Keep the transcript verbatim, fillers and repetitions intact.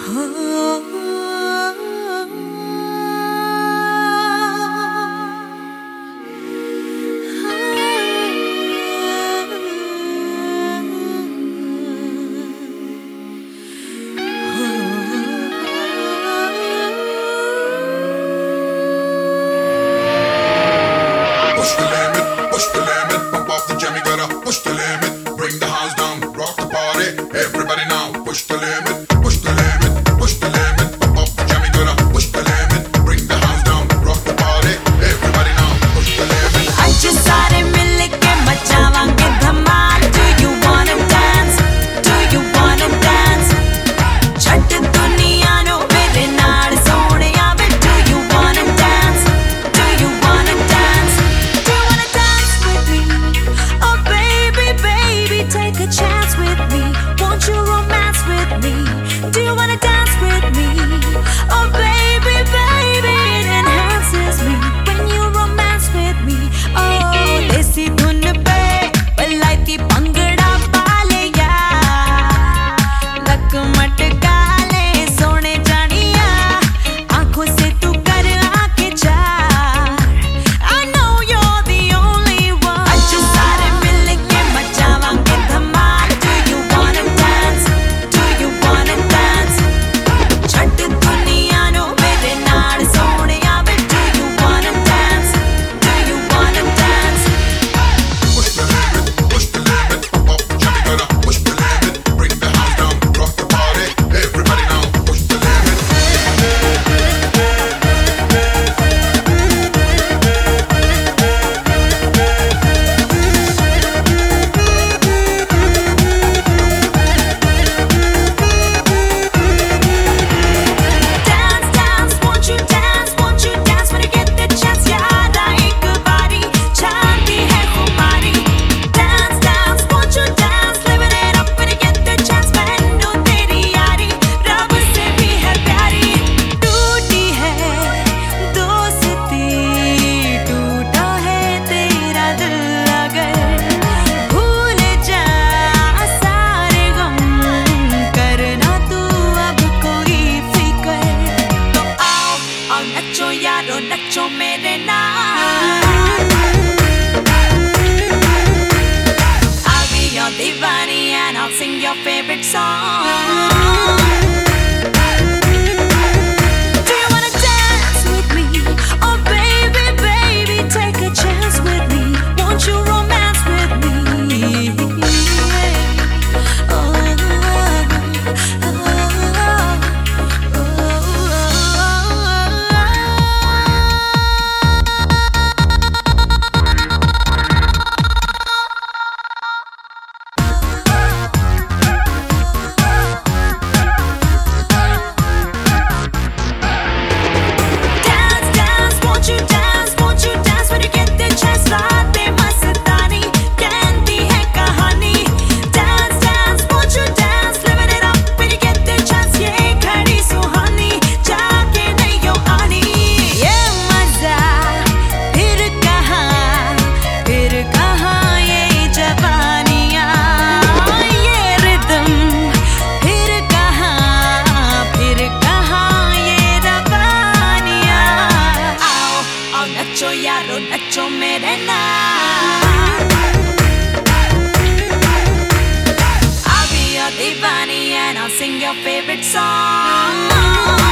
Push the limit, push the limit, pump up the jam, you gotta push the limit, bring the house down, rock the party, everybody now, push the limit, push the limit, push the limit, pump up the jam, you gotta push the limit, bring the house down, rock the party, everybody now, push the limit. आज सारे मिलके मचावांगे धमाल. Do you wanna dance? Do you wanna dance? छट दुनिया no मेरे नाल सोहणिया वे. Do you wanna dance? Do you wanna dance? Do you wanna dance with me? Oh baby, baby, take a chance with me. Won't you romance with me? Do you wanna dance with me? Oh baby, baby, it enhances me when you romance with me. Oh, desi dhun pe balaiti bhangra pale ya, lak matka le sone janiya, aankhon se tu kar aake char. I know you're the only one. Aaj sare milke machavange dhamaal. Do you wanna dance? Do you wanna dance? Chhat duniya no mere naal sohneya way. Do you wanna dance? Do you wanna dance? Push the limit, push the limit, pump up the jam, you gotta push the limit, bring the house down, rock the party, everybody now, push the limit. Dance, dance, won't you dance? Won't you dance when you get the chance? Yaad ek baari chandi hai humari. Dance, dance, won't you dance? Living it up when you get the chance. Mainu teri yaari rab se bhi hai pyari. Tooti hai dosti, toota hai tera dil agar. Bhool ja saare gum, karna tu ab koi fikr. तो आओ आओ नचो यारो नचो मेरे नाल. I'll be your Deewani and I'll sing your favorite song. Do you wanna dance with me? Oh baby, baby, take a chance with me. Won't you romance with me? Oh, oh, dance, dance, won't you dance? Won't you dance when you get the chance? Raatein mastani कहती है कहानी. Dance, dance, won't you dance? Living it up when you get the chance. ये घड़ी सुहानी जाके नहीं यो आनी. ये मजा फिर कहाँ, फिर कहाँ ये जवानियाँ. ये रिदम फिर कहाँ, फिर कहाँ ये रवानियाँ. आओ आओ नचो यारो नचो मेरे नाल. I'll be your Deewani and I'll sing your favorite song.